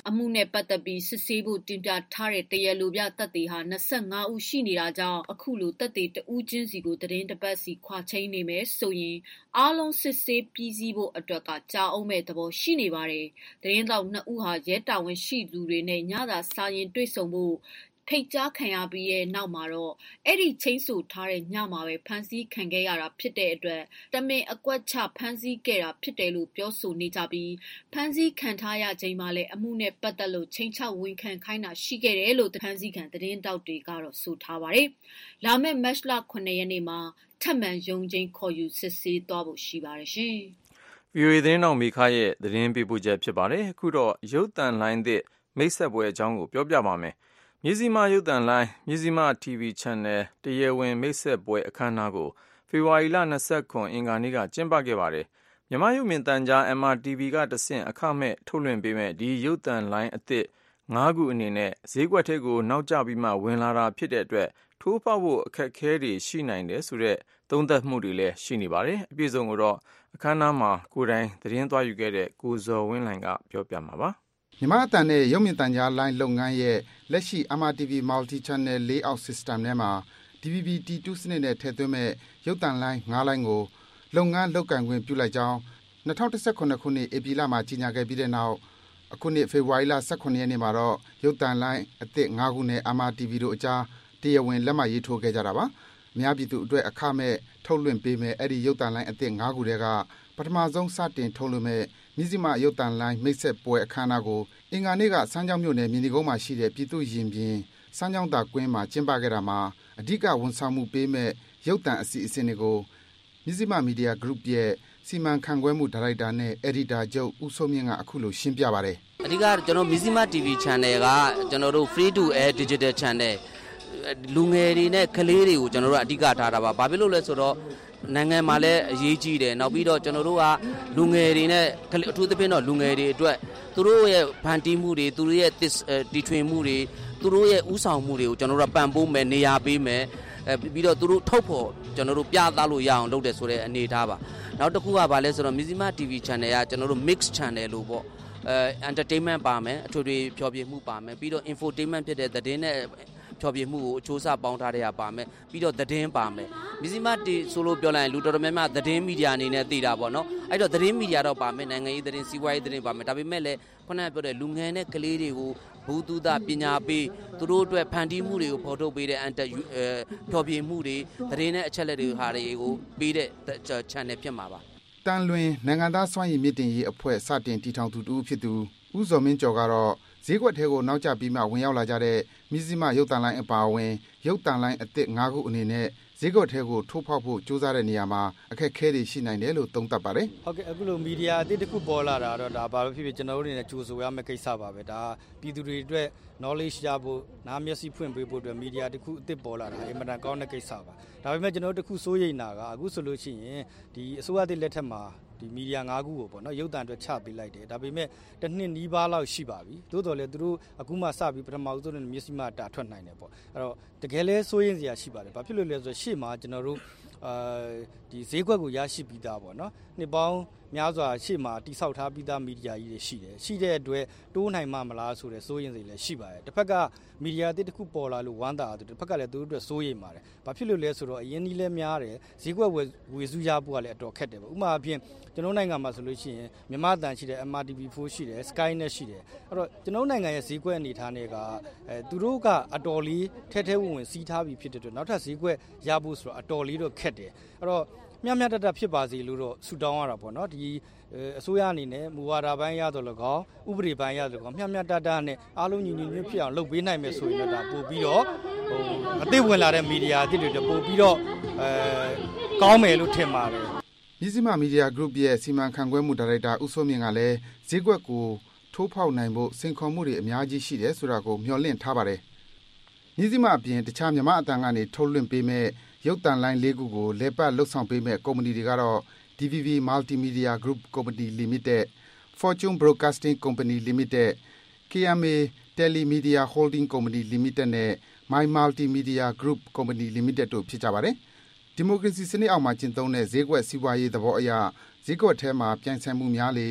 အမှုနဲ့ပတ်သက်ပြီးစစ်ဆေးဖို့တင်ပြထားတဲ့တရားလိုပြသက်သေဟာ25ဦးရှိနေတာကြောင့်အခုလိုသက်သေတဦးချင်းစီကိုသတင်းတစ်ပတ်စီခွာချိန်းနေမယ်ဆိုရင်အားလုံးစစ်ဆေးပြီးစီးဖို့အတွက်ကကြာအောင်မဲ့သဘောရှိနေပါတယ်။သတင်းတောက်2ဦးဟာရဲတာဝန်ရှိသူတွေနဲ့ညသာစာရင်တွေ့ဆုံဖို့ထိတ်ကြားခံရပြီးရဲ့နောက်မှာတော့အဲ့ဒီချင်းဆိုထားတဲ့ညမှာပဲဖမ်းဆီးခံခဲ့ရတာဖြစ်တဲ့အတွက်တမင်အကွက်ချဖမ်းဆီးခဲ့တာဖြစ်တယ်လို့ပြောဆိုနေကြပြီးဖမ်းဆီးခံထားရချိန်မှာလည်းအမှုနဲ့ပတ်သက်လို့ချင်းချောက်ဝန်ခံခိုင်းတာရှိခဲ့တယ်လို့ဖမ်းဆီးခံသတင်းတောက်တွေကတော့ဆိုထားပါတယ်။လာမယ့်မတ်လ9ရက်နေ့မှာထပ်မံရုံးချင်းခေါ်ယူစစ်ဆေးသွားဖို့ရှိပါတယ်ရှင်။ VOA သတင်းတော်မိခရဲ့သတင်းပေးပို့ချက်ဖြစ်ပါတယ်။အခုတော့ရုပ်သံလိုင်းသစ်မိတ်ဆက်ပွဲအကြောင်းကိုပြောပြပါမယ်။မြစည်းမရုပ်သံလိုင်းမြစည်းမ TV Channel တရားဝင်မိတ်ဆက်ပွဲအခမ်းအနားကိုဖေဖော်ဝါရီလ29အင်္ဂါနေ့ကကျင်းပခဲ့ပါတယ်။မြန်မာရုပ်မြင်သံကြား MRTV ကတဆင့်အခမဲ့ထုတ်လွှင့်ပေးမဲ့ဒီရုပ်သံလိုင်းအသစ်9ခုအနေနဲ့ဈေးကွက်ထဲကိုနောက်ကျပြီးမှဝင်လာတာဖြစ်တဲ့အတွက်ထိုးဖောက်ဖို့အခက်အခဲတွေရှိနိုင်တယ်ဆိုတဲ့သုံးသပ်မှုတွေလည်းရှိနေပါတယ်။အပြည့်အစုံကိုတော့အခမ်းအနားမှာကိုယ်တိုင်သတင်းသွားယူခဲ့တဲ့ကိုဇော်ဝင်းလှိုင်ကပြောပြမှာပါ။မြန်မာအတန်နဲ့ရုပ်မြင်သံကြားလိုင်းလုပ်ငန်းရဲ့လက်ရှိ MRTV Multi Channel Layout System ထဲမှာ DVB-T2 စနစ်နဲ့ထည့်သွင်းမဲ့ရုပ်သံလိုင်း9လိုင်းကိုလုပ်ငန်းလုပ်ကိုင်ခွင့်ပြုလိုက်ကြောင်း2019ခုနှစ်ဧပြီလမှာကြေညာခဲ့ပြီးတဲ့နောက်အခုနှစ်ဖေဖော်ဝါရီလ18ရက်နေ့မှာတော့ရုပ်သံလိုင်းအသစ်9ခုနဲ့ MRTV တို့အကြားတရားဝင်လက်မှတ်ရေးထိုးခဲ့ကြတာပါ။အများပြည်သူအတွက်အခမဲ့ထုတ်လွှင့်ပေးမဲ့အဲ့ဒီရုပ်သံလိုင်းအသစ်9ခုတည်းကပထမဆုံးစတင်ထုတ်လွှင့်မဲ့မြစည်းမရုပ်သံလိုင်းမိတ်ဆက်ပွဲအခမ်းအနားကိုအင်္ဂါနေ့ကစမ်းချောင်းမြို့နယ်မြင်းဒီကုန်းမှာရှိတဲ့ပြည်သူ့ရင်ပြင်စမ်းချောင်းသာကွင်းမှာကျင်းပခဲ့တာမှာအဓိကဝန်ဆောင်မှုပေးမဲ့ရုပ်သံအစီအစဉ်တွေကိုမြစည်းမမီဒီယာ group ရဲ့စီမံခန့်ခွဲမှုဒါရိုက်တာနဲ့အယ်ဒီတာချုပ်ဦးစိုးမြင့်ကအခုလိုရှင်းပြပါတယ်။အဓိကကျွန်တော်မြစည်းမ TV Channel ကကျွန်တော်တို့ free to air digital channel လူငယ်တွေနဲ့ကလေးတွေကိုကျွန်တော်တို့အဓိကထားတာပါ။ဘာဖြစ်လို့လဲဆိုတော့နိုင်ငံမှာလည်းအရေးကြီးတယ်နောက်ပြီးတော့ကျွန်တော်တို့ကလူငယ်တွေနဲ့အထူးသဖြင့်တော့လူငယ်တွေအတွက်သူတို့ရဲ့ဖန်တီးမှုတွေသူတို့ရဲ့တီထွင်မှုတွေသူတို့ရဲ့ဥဆောင်မှုတွေကိုကျွန်တော်တို့ပံ့ပိုးမယ်နေရာပေးမယ်ပြီးတော့သူတို့ထုတ်ဖို့ကျွန်တော်တို့ပြသလို့ရအောင်လုပ်တယ်ဆိုတဲ့အနေထားပါနောက်တစ်ခုကဘာလဲဆိုတော့မြစည်းမ TV Channel ကကျွန်တော်တို့ mix channel လို့ပေါ့entertainment ပါမယ်အထွေထွေဖျော်ဖြေမှုပါမယ်ပြီးတော့ infotainment ဖြစ်တဲ့သတင်းနဲ့ဖျော်ဖြေမှုကိုအချိုးအစားပေါင်းထားတဲ့ဟာပါမယ်ပြီးတော့သတင်းပါမယ်မြစည်းမတီဆိုလို့ပြောလိုက်ရင်လူတော်တော်များများသတင်းမီဒီယာအနေနဲ့သိတာပေါ့နော်အဲ့တော့သတင်းမီဒီယာတော့ပါမယ်နိုင်ငံရေးသတင်းစီးပွားရေးသတင်းပါမယ်ဒါပေမဲ့လည်းခုနကပြောတဲ့လူငယ်နဲ့ကလေးတွေကိုဘူတုဒပညာပေးသူတို့အတွက်ဖန်တီးမှုတွေကိုဖော်ထုတ်ပေးတဲ့ဖျော်ဖြေမှုတွေသတင်းနဲ့အချက်လက်တွေဟာတွေကိုပေးတဲ့ channel ဖြစ်မှာပါတန်လွင်နိုင်ငံသားစွမ်းရည်မြင့်တင်ရေးအဖွဲ့စတင်တည်ထောင်သူတူဖြစ်သူဦးဇော်မင်းကျော်ကတော့ဈေးကွက်ထဲကိုနောက်ကျပြီးမှဝင်ရောက်လာကြတဲ့မြစည်းမရုပ်သံလိုင်းအပါအဝင်ရုပ်သံလိုင်းအသစ်9ခုအနေနဲ့ဈေးကွက်ထဲကိုထိုးဖောက်ဖို့ကြိုးစားတဲ့နေရာမှာအခက်အခဲတွေရှိနိုင်တယ်လို့သုံးသပ်ပါတယ်။ဟုတ်ကဲ့အခုလိုမီဒီယာအသစ်တစ်ခုပေါ်လာတာတော့ဒါဘာလို့ဖြစ်ဖြစ်ကျွန်တော်တို့အနေနဲ့ကြိုဆိုရမယ့်ကိစ္စပါပဲ။ဒါပြည်သူတွေအတွက် knowledge ရဖို့နားမျက်စိဖွင့်ပေးဖို့အတွက်မီဒီယာတစ်ခုအသစ်ပေါ်လာတာအင်မတန်ကောင်းတဲ့ကိစ္စပါ။ဒါပေမဲ့ကျွန်တော်တို့တစ်ခုစိုးရိမ်တာကအခုဆိုလို့ရှိရင်ဒီအစိုးရသစ်လက်ထက်မှာဒီမီဒီယာ9ခုကိုပေါ့နော်ရုပ်သံအတွက်ချပေးလိုက်တယ်ဒါပေမဲ့တစ်နှစ်နီးပါးလောက်ရှိပါပြီသို့တော်လည်းသူတို့အခုမှစပြီးပထမဦးဆုံးနဲ့မျက်စိမှတာထွက်နိုင်တယ်ပေါ့အဲ့တော့တကယ်လဲစိုးရင်စရာရှိပါတယ်ဘာဖြစ်လို့လဲဆိုတော့ရှေ့မှာကျွန်တော်တို့ဒီဈေးကွက်ကိုရရှိပြီးသားပေါ့နော်နှစ်ပေါင်းများစွာရှေ့မှာတိဆောက်ထားပြီးသားမီဒီယာကြီးတွေရှိတယ်ရှိတဲ့အတွက်တိုးနိုင်မှမလားဆိုတဲ့စိုးရင်စိတ်လည်းရှိပါတယ်တစ်ဖက်ကမီဒီယာအသစ်တစ်ခုပေါ်လာလို့ဝမ်းသာတယ်တစ်ဖက်ကလည်းသူတို့အတွက်စိုးရိမ်ပါတယ်ဘာဖြစ်လို့လဲဆိုတော့အရင်ကြီးလည်းများတယ်ဈေးကွက်ဝေစုရဖို့ကလည်းအတော်ခက်တယ်ပေါ့ဥပမာအဖြစ်ကျွန်တော်နိုင်ငံမှာဆိုလို့ရှိရင်မြန်မာတန်ရှိတယ် MRTV4 ရှိတယ် Skynet ရှိတယ်အဲ့တော့ကျွန်တော်နိုင်ငံရဲ့ဈေးကွက်အနေထားတွေကသူတို့ကအတော်လေးထဲဝင်စီးထားပြီးဖြစ်တဲ့အတွက်နောက်ထပ်ဈေးကွက်ရဖို့ဆိုတော့အတော်လေးတော့ခက်တယ်အဲ့တော့မျှမျှတတဖြစ်ပါစေလို့တော့ဆုတောင်းရတာပေါ့နော်ဒီအစိုးရအနေနဲ့မူဝါဒပိုင်းရတော့၎င်းဥပဒေပိုင်းရတော့၎င်းမျှမျှတတနဲ့အားလုံးညီညွတ်ဖြစ်အောင်လုပ်ပေးနိုင်မယ်ဆိုရင်တော့ဒါပို့ပြီးတော့အသစ်ဝင်လာတဲ့မီဒီယာအသစ်တွေပို့ပြီးတော့ကောင်းမယ်လို့ထင်ပါတယ်မြစည်းမမီဒီယာ group ရဲ့စီမံခန့်ခွဲမှုဒါရိုက်တာဦးစိုးမြင့်ကလည်းဈေးကွက်ကိုထိုးဖောက်နိုင်ဖို့စိန်ခေါ်မှုတွေအများကြီးရှိတယ်ဆိုတာကိုမျှော်လင့်ထားပါတယ်မြစည်းမအပြင်တခြားမြန်မာအတန်ကနေထုတ်လွှင့်ပေးမဲ့ရုပ်သံလိုင်း၄ခုကိုလဲပတ်လှုပ်ဆောင်ပေးမဲ့ကုမ္ပဏီတွေကတော့ DVB Multimedia Group Company Limited, Fortune Broadcasting Company Limited, KMA Telemedia Holding Company Limited နဲ့ My Multimedia Group Company Limited တို့ဖြစ်ကြပါတယ်။ဒီမိုကရေစီစနစ်အောက်မှာကျင့်သုံးတဲ့ဈေးကွက်စီးပွားရေးသဘောအရဈေးကွက်ထဲမှာပြိုင်ဆိုင်မှုများလေ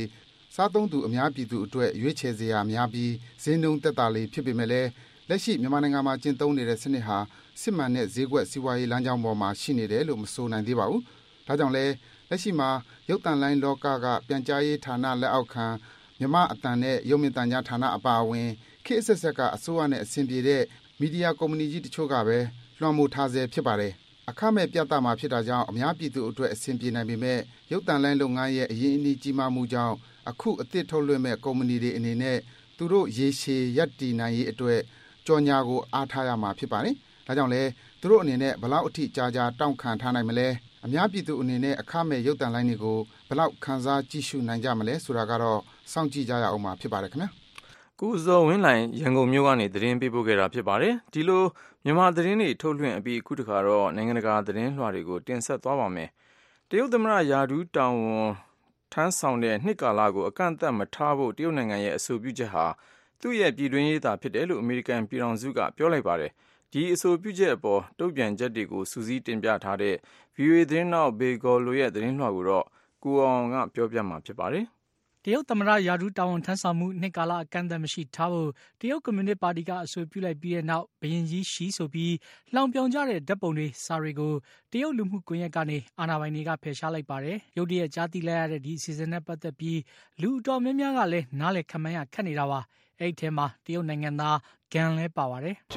စားသုံးသူအများပြည်သူအတွက်ရွေးချယ်စရာများပြီးဈေးနှုန်းသက်သာလေဖြစ်ပေမဲ့လည်းလက်ရှိမြန်မာနိုင်ငံမှာကျင့်သုံးနေတဲ့စနစ်ဟာစစ်မှန်တဲ့ဈေးကွက်စီးပွားရေးလမ်းကြောင်းပေါ်မှာရှိနေတယ်လို့မဆိုနိုင်သေးပါဘူး။ဒါကြောင့်လည်းလက်ရှိမှာရုပ်သံလိုင်းလောကကပြန်ကြားရေးဌာနလက်အောက်ခံမြမအတန်နဲ့ရုပ်မြင်သံကြားဌာနအပါအဝင်ခေတ်အဆက်ဆက်ကအစိုးရနဲ့အဆင်ပြေတဲ့မီဒီယာကုမ္ပဏီကြီးတချို့ကပဲလွှမ်းမိုးထားဆဲဖြစ်ပါတယ်။အခမဲ့ပြသမှာဖြစ်တာကြောင့်အများပြည်သူအတွက်အဆင်ပြေနိုင်ပေမဲ့ရုပ်သံလိုင်းလုပ်ငန်းရဲ့အရင်းအနှီးကြီးမားမှုကြောင့်အခုအသစ်ထုတ်လွှင့်မဲ့ကုမ္ပဏီတွေအနေနဲ့သူတို့ရေရှည်ရပ်တည်နိုင်ရေးအတွက်ကြော်ညာကိုအားထားရမှာဖြစ်ပါတယ်။ဒါကြောင့်လည်းသူတို့အနေနဲ့ဘလောက်အထိကြာတောင့်ခံထားနိုင်မလဲအများပြည်သူအနေနဲ့အခမဲ့ရုပ်သံလိုင်းတွေကိုဘလောက်ခန်းစားကြည့်ရှုနိုင်ကြမလဲဆိုတာကတော့စောင့်ကြည့်ကြရအောင်မှာဖြစ်ပါတယ်ခင်ဗျာ။ကိုဇော်ဝင်းလိုင်ရန်ကုန်မြို့ကနေသတင်းပေးပို့ခဲ့တာဖြစ်ပါတယ်။ဒီလိုမြန်မာသတင်းတွေထုတ်လွှင့်အပြီးအခုတခါတော့နိုင်ငံတကာသတင်းလွှာတွေကိုတင်ဆက်သွားပါမယ်။တရုတ်သမ္မတရာထူးတာဝန်ထမ်းဆောင်တဲ့နှစ်ကာလကိုအကန့်အသတ်မထားဖို့တရုတ်နိုင်ငံရဲ့အဆိုပြုချက်ဟာသူ့ရဲ့ပြည်တွင်းရေးသာဖြစ်တယ်လို့အမေရိကန်ပြည်ထောင်စုကပြောလိုက်ပါတယ်။ဒီအဆိုပြုချက်အပေါ်တုံ့ပြန်ချက်တွေကိုစူးစီးတင်ပြထားတဲ့ VOA သတင်းနောက်ဘေဂေါ်လိုရဲ့သတင်းလွှာကိုတော့ကိုအောင်ကပြောပြမှာဖြစ်ပါတယ်။တရုတ်သမ္မတရာထူးတာဝန်ထမ်းဆောင်မှုနှစ်ကာလအကန့်အသတ်မရှိထားဖို့တရုတ်ကွန်မြူနစ်ပါတီကအဆိုပြုလိုက်ပြီးတဲ့နောက်ဘရင်ကြီးရှီဆိုပြီးလှောင်ပြောင်ကြတဲ့ဓာတ်ပုံတွေစာတွေကိုတရုတ်လူမှုကွန်ရက်ကနေအာဏာပိုင်တွေကဖယ်ရှားလိုက်ပါတယ်။ရုတ်တရက်ကြားသိလိုက်ရတဲ့ဒီအစီအစဉ်နဲ့ပတ်သက်ပြီးလူအတော်များများကလည်းနားလည်ခန့်မှန်းရခက်နေတာပါ။အဲ့ဒီထဲမှာတရုတ်နိုင်ငံသားဂန်လည်းပါပါတယ်။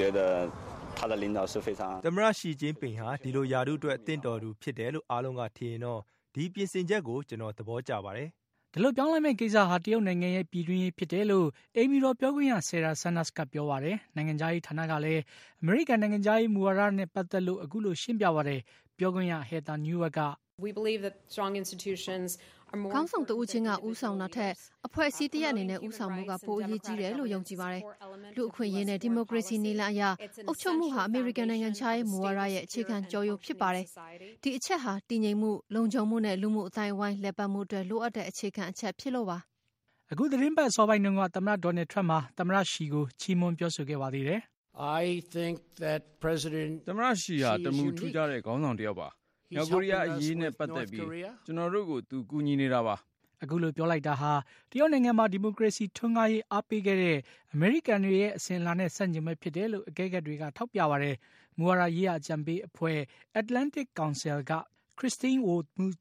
သမ္မတရှီကျင်းပင်ဟာဒီလိုယာတုအတွက်တင့်တော်သူဖြစ်တယ်လို့အားလုံးကထင်ရင်တော့ဒီပြင်ဆင်ချက်ကိုကျွန်တော်သဘောကျပါတယ်။ဒီလိုပြောင်းလဲမဲ့ကိစ္စဟာတရုတ်နိုင်ငံရဲ့ပြည်တွင်းရေးဖြစ်တယ်လို့အိမ်ဖြူတော်ပြောခွင့်ရဆယ်ရာဆန်နတ်ကပြောပါတယ်။နိုင်ငံခြားရေးဌာနကလည်းအမေရိကန်နိုင်ငံခြားရေးမူဝါဒနဲ့ပတ်သက်လို့အခုလိုရှင်းပြပါတယ်။ပြောခွင့်ရဟက်တာနျူဝက်ကခေါင်းဆောင်တဦးချင်းကဦးဆောင်တာထက်အဖွဲ့အစည်းတရက်အနေနဲ့ဦးဆောင်မှုကပိုအရေးကြီးတယ်လို့ယုံကြည်ပါတယ်။လူအခွင့်အရေးနဲ့ဒီမိုကရေစီနည်းလမ်းအရအုပ်ချုပ်မှုဟာအမေရိကန်နိုင်ငံခြားရေးမူဝါဒရဲ့အခြေခံကြောရုပ်ဖြစ်ပါတယ်။ဒီအချက်ဟာတည်ငြိမ်မှုလုံခြုံမှုနဲ့လူမှုအတိုင်းအဝိုင်းလက်ပတ်မှုအတွက်လိုအပ်တဲ့အခြေခံအချက်ဖြစ်လို့ပါ။အခုသတင်းပတ်စောပိုင်းတုန်းကသမ္မတဒေါ်နယ်ထရမ့်ဟာသမ္မတရှီကိုချီးမွမ်းပြောဆိုခဲ့ပါသေးတယ်။သမ္မတရှီဟာတမူထူးခြားတဲ့ခေါင်းဆောင်တစ်ယောက်ပါ။မြောက်ကိုရီးယားအရေးနဲ့ပတ်သက်ပြီးကျွန်တော်တို့ကိုသူကူညီနေတာပါ။အခုလိုပြောလိုက်တာဟာတရုတ်နိုင်ငံမှာဒီမိုကရေစီထွန်းကားရေးအားပေးခဲ့တဲ့အမေရိကန်တွေရဲ့အစဉ်အလာနဲ့ဆန့်ကျင်ဘက်ဖြစ်တယ်လို့အကဲခတ်တွေကထောက်ပြပါတယ်။မူဝါဒရေးရာအကြံပေးအဖွဲ့ Atlantic Council ကChristine Woodmuth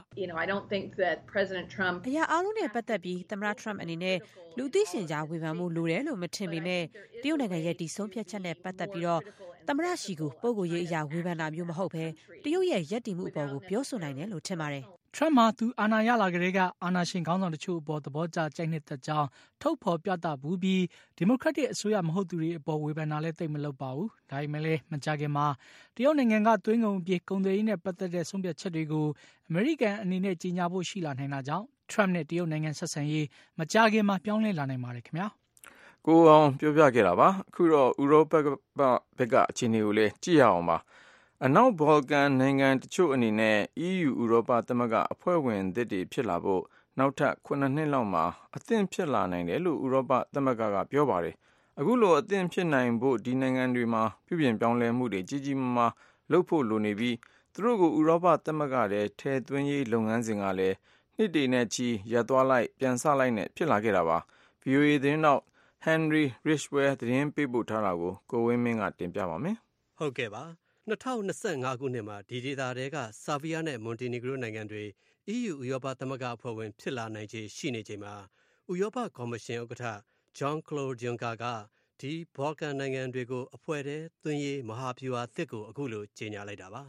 ကအရာအားလုံးနဲ့ပတ်သက်ပြီးသမ္မတ Trump အနေနဲ့လူသိရှင်ကြားဝေဖန်မှုလိုတယ်လို့မထင်ပေမဲ့တရုတ်နိုင်ငံရဲ့ဒီဆုံးဖြတ်ချက်နဲ့ပတ်သက်ပြီးတော့သမ္မတရှီကိုပုံကိုရေးအရာဝေဖန်တာမျိုးမဟုတ်ဘဲတရုတ်ရဲ့ယက်တီမှုအပေါ်ကိုပြောဆိုနိုင်တယ်လို့ထင်ပါတယ်ထရမ့်မှာသူအာဏာရလာကလေးကအာဏာရှင်ခေါင်းဆောင်တချို့အပေါ်သဘောကျကြိုက်နှစ်သက်ကြောင်းထုတ်ဖော်ပြသဘူးပြီးဒီမိုကရက်တစ်အစိုးရမဟုတ်သူတွေအပေါ်ဝေဖန်တာလည်းတိတ်မလုပ်ပါဘူး။ဒါပေမဲ့လည်းမကြခင်မှာတရုတ်နိုင်ငံကသွင်းကုန်အပြည့်ကုန်သွယ်ရေးနဲ့ပတ်သက်တဲ့ဆုံးဖြတ်ချက်တွေကိုအမေရိကန်အနေနဲ့ကြီးညာဖို့ရှိလာနိုင်တာကြောင့်ထရမ့်နဲ့တရုတ်နိုင်ငံဆက်ဆံရေးမကြခင်မှာပြောင်းလဲလာနိုင်ပါတယ်ခင်ဗျာ။ကိုအောင်ပြောပြခဲ့တာပါ။အခုတော့ဥရောပဘက်ကအခြေအနေကိုလည်းကြည့်ရအောင်ပါ။အနောက်ဘော်လကန်နိုင်ငံတချို့အနေနဲ့ EU ဥရောပသမဂ္ဂအဖွဲ့ဝင်သစ်တွေဖြစ်လာဖို့နောက်ထပ်9နှစ်လောက်မှာအသင့်ဖြစ်လာနိုင်တယ်လို့ဥရောပသမဂ္ဂကပြောပါတယ်။အခုလိုအသင့်ဖြစ်နိုင်ဖို့ဒီနိုင်ငံတွေမှာပြုပြင်ပြောင်းလဲမှုတွေကြီးကြီးမားမားလုပ်ဖို့လိုနေပြီးသူတို့ကိုဥရောပသမဂ္ဂထဲထည့်သွင်းရေးလုပ်ငန်းစဉ်ကလည်းနှစ်တည်နဲ့ချီရပ်သွားလိုက်ပြန်ဆလိုက်နဲ့ဖြစ်လာခဲ့တာပါ။ VOA သတင်းတော့ Henry Ridgwell သတင်းပေးပို့ထားတာကိုဝင်းမင်းကတင်ပြပါမယ်။ဟုတ်ကဲ့ပါ။2025ခုနှစ်မှာဒီဒေသတွေကဆာဗီးယားနဲ့မွန်တီနီဂရိုနိုင်ငံတွေ EU ဥရောပသမဂ္ဂအဖွဲ့ဝင်ဖြစ်လာနိုင်ခြေရှိနေချိန်မှာဥရောပကော်မရှင်ဥက္ကဋ္ဌ Jean-Claude Juncker ကဒီဘော်လကန်နိုင်ငံတွေကိုအဖွဲ့ထဲသွင်းရေးမဟာဗျူဟာသစ်ကိုအခုလိုကြေညာလိုက်တာပါ